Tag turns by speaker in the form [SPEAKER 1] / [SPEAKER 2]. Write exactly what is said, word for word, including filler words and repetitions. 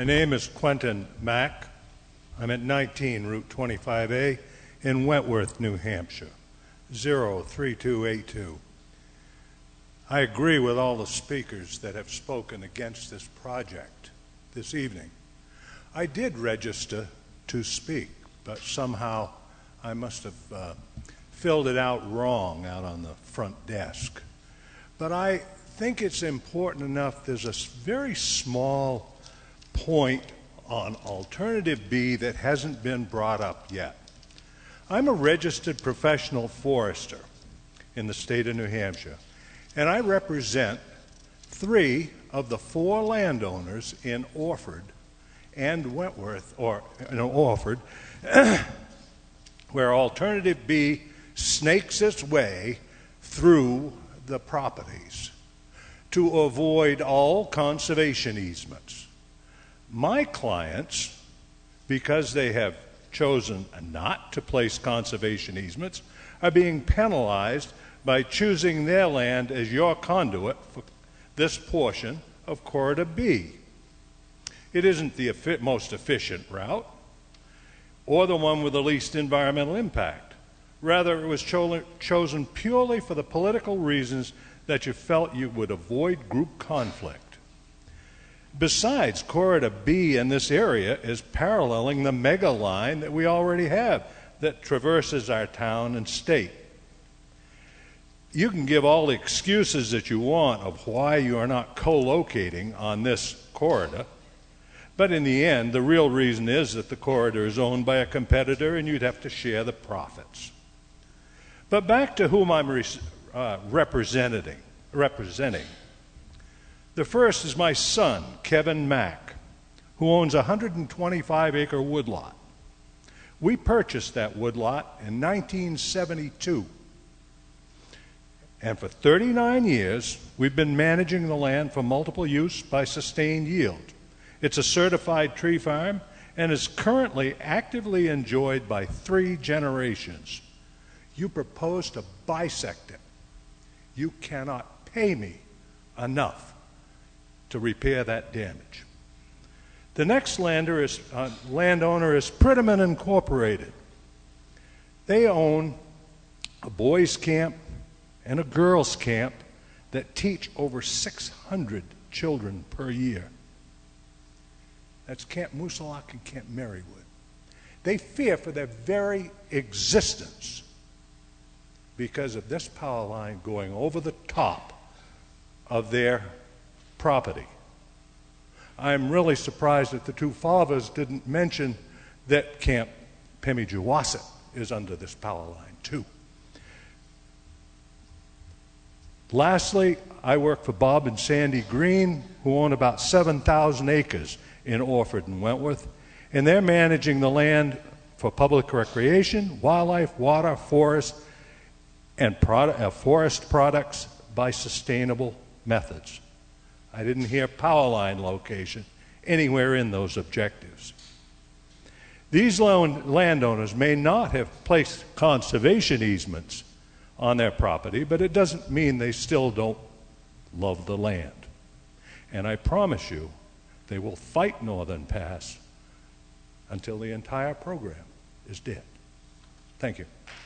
[SPEAKER 1] My name is Quentin Mack. I'm at nineteen Route twenty-five A in Wentworth, New Hampshire, zero three two eight two. I agree with all the speakers that have spoken against this project this evening. I did register to speak, but somehow I must have uh, filled it out wrong out on the front desk. But I think it's important enough. There's a very small point on Alternative B that hasn't been brought up yet. I'm a registered professional forester in the state of New Hampshire, and I represent three of the four landowners in Orford and Wentworth, or in Orford, where Alternative B snakes its way through the properties to avoid all conservation easements. My clients, because they have chosen not to place conservation easements, are being penalized by choosing their land as your conduit for this portion of Corridor B. It isn't the most efficient route or the one with the least environmental impact. Rather, it was cho- chosen purely for the political reasons that you felt you would avoid group conflict. Besides, Corridor B in this area is paralleling the mega line that we already have that traverses our town and state. You can give all the excuses that you want of why you are not co-locating on this corridor, but in the end, the real reason is that the corridor is owned by a competitor and you'd have to share the profits. But back to whom I'm re- uh, representing. representing. The first is my son, Kevin Mack, who owns a one hundred twenty-five acre woodlot. We purchased that woodlot in nineteen seventy-two. And for thirty-nine years, we've been managing the land for multiple use by sustained yield. It's a certified tree farm and is currently actively enjoyed by three generations. You propose to bisect it. You cannot pay me enough to repair that damage. The next lander is, uh, landowner is Prettyman Incorporated. They own a boys' camp and a girls' camp that teach over six hundred children per year. That's Camp Moosilauke and Camp Marywood. They fear for their very existence because of this power line going over the top of their property. I'm really surprised that the two fathers didn't mention that Camp Pemigewasset is under this power line too. Lastly, I work for Bob and Sandy Green, who own about seven thousand acres in Orford and Wentworth, and they're managing the land for public recreation, wildlife, water, forest, and product, uh, forest products by sustainable methods. I didn't hear power line location anywhere in those objectives. These landowners may not have placed conservation easements on their property, but it doesn't mean they still don't love the land. And I promise you, they will fight Northern Pass until the entire program is dead. Thank you.